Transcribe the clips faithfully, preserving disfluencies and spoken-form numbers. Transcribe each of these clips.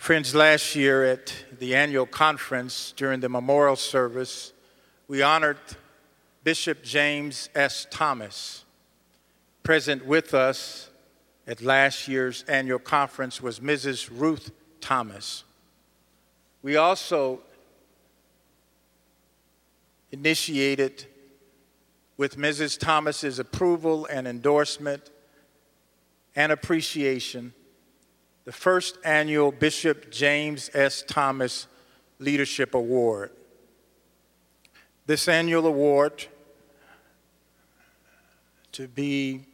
Friends, last year at the annual conference during the memorial service, we honored Bishop James S. Thomas. Present with us at last year's annual conference was Missus Ruth Thomas. We also initiated, with Missus Thomas's approval and endorsement and appreciation, the first annual Bishop James S. Thomas Leadership Award. This annual award, to be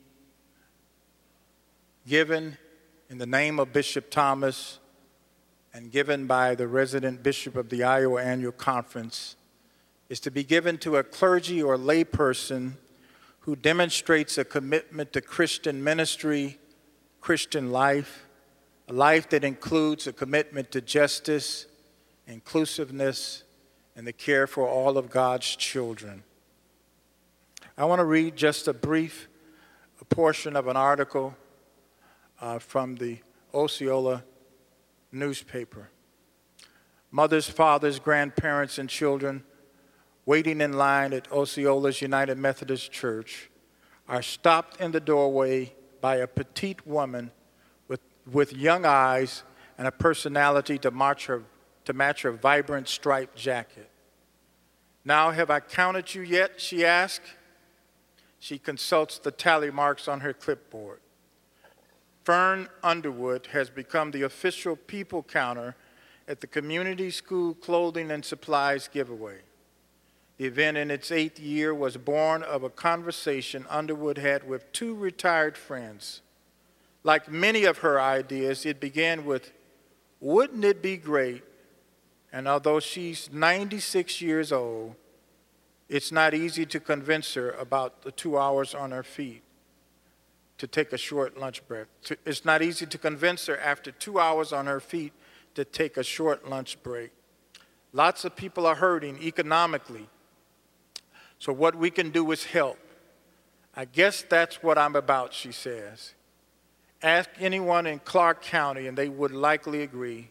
given in the name of Bishop Thomas and given by the resident bishop of the Iowa Annual Conference, is to be given to a clergy or layperson who demonstrates a commitment to Christian ministry, Christian life, a life that includes a commitment to justice, inclusiveness, and the care for all of God's children. I want to read just a brief a portion of an article uh, from the Osceola newspaper. Mothers, fathers, grandparents, and children waiting in line at Osceola's United Methodist Church are stopped in the doorway by a petite woman with, with young eyes and a personality to match her, to match her vibrant striped jacket. "Now, have I counted you yet?" she asked. She consults the tally marks on her clipboard. Fern Underwood has become the official people counter at the community school clothing and supplies giveaway. The event in its eighth year was born of a conversation Underwood had with two retired friends. Like many of her ideas, it began with, "Wouldn't it be great?" And although she's ninety-six years old, it's not easy to convince her about the two hours on her feet to take a short lunch break. It's not easy to convince her after two hours on her feet to take a short lunch break. Lots of people are hurting economically, so what we can do is help. I guess that's what I'm about, she says. Ask anyone in Clark County and they would likely agree.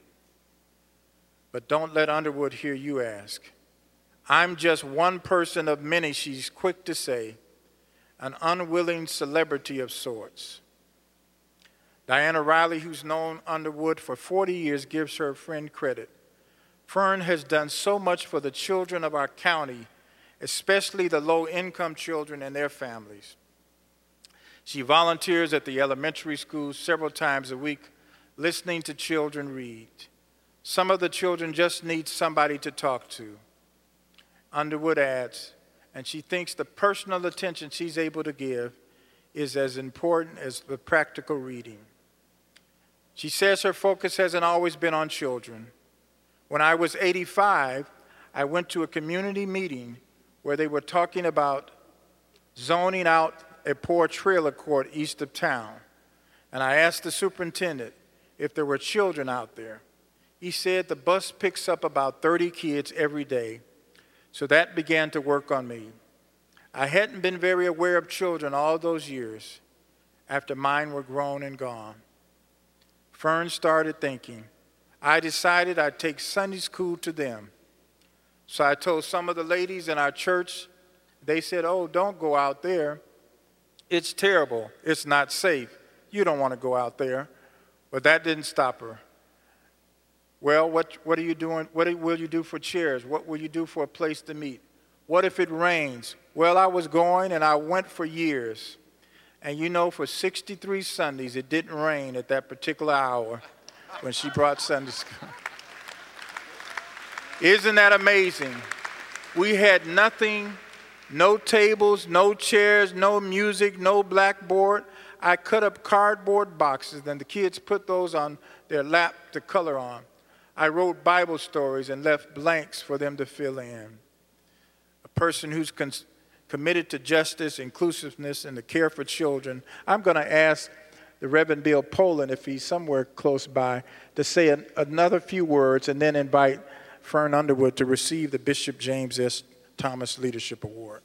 But don't let Underwood hear you ask. I'm just one person of many, she's quick to say, an unwilling celebrity of sorts. Diana Riley, who's known Underwood for forty years, gives her friend credit. Fern has done so much for the children of our county, especially the low-income children and their families. She volunteers at the elementary school several times a week, listening to children read. Some of the children just need somebody to talk to. Underwood adds, and she thinks the personal attention she's able to give is as important as the practical reading. She says her focus hasn't always been on children. When I was eighty-five, I went to a community meeting where they were talking about zoning out a poor trailer court east of town. And I asked the superintendent if there were children out there. He said the bus picks up about thirty kids every day. So that began to work on me. I hadn't been very aware of children all those years after mine were grown and gone. Fern started thinking. I decided I'd take Sunday school to them. So I told some of the ladies in our church. They said, "Oh, don't go out there. It's terrible. It's not safe. You don't want to go out there." But that didn't stop her. "Well, what, what are you doing? What will you do for chairs? What will you do for a place to meet? What if it rains?" Well, I was going and I went for years. And you know, for sixty-three Sundays, it didn't rain at that particular hour when she brought Sunday school. Isn't that amazing? We had nothing, no tables, no chairs, no music, no blackboard. I cut up cardboard boxes and the kids put those on their lap to color on. I wrote Bible stories and left blanks for them to fill in. A person who's con- committed to justice, inclusiveness, and the care for children. I'm going to ask the Reverend Bill Poland, if he's somewhere close by, to say an- another few words and then invite Fern Underwood to receive the Bishop James S. Thomas Leadership Award.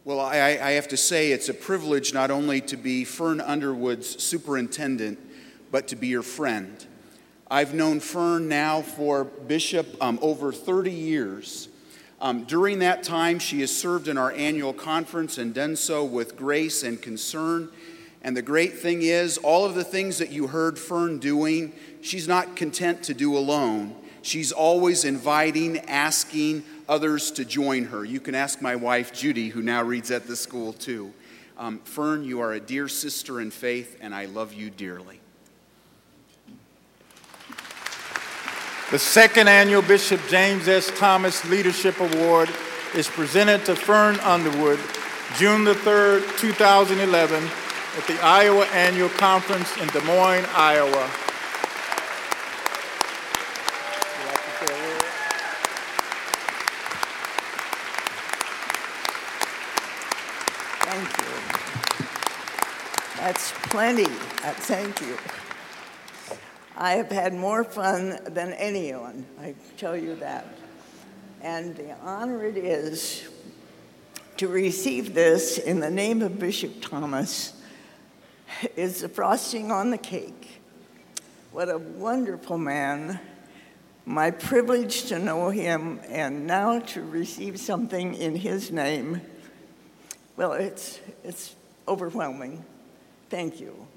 Well, I, I have to say it's a privilege not only to be Fern Underwood's superintendent, but to be your friend. I've known Fern now for Bishop um, over thirty years. Um, during that time, she has served in our annual conference and done so with grace and concern. And the great thing is, all of the things that you heard Fern doing, she's not content to do alone. She's always inviting, asking others to join her. You can ask my wife, Judy, who now reads at the school too. Um, Fern, you are a dear sister in faith, and I love you dearly. The second annual Bishop James S. Thomas Leadership Award is presented to Fern Underwood, June the third, two thousand eleven, at the Iowa Annual Conference in Des Moines, Iowa. Thank you. That's plenty. Uh, thank you. I have had more fun than anyone, I tell you that. And the honor it is to receive this in the name of Bishop Thomas is the frosting on the cake. What a wonderful man. My privilege to know him, and now to receive something in his name. Well, it's, it's overwhelming. Thank you.